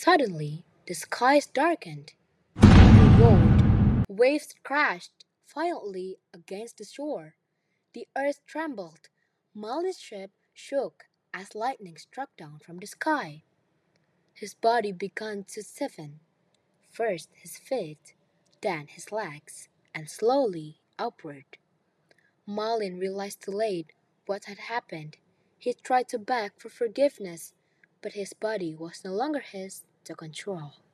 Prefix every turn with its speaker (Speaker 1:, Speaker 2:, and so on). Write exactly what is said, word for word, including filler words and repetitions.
Speaker 1: Suddenly, the skies darkened. Thunder roared. Waves crashed violently against the shore. The earth trembled. Malin's ship shook as lightning struck down from the sky. His body began to stiffen, first his feet, then his legs, and slowly upward. Malin realized too late what had happened. He tried to beg for forgiveness, but his body was no longer his to control.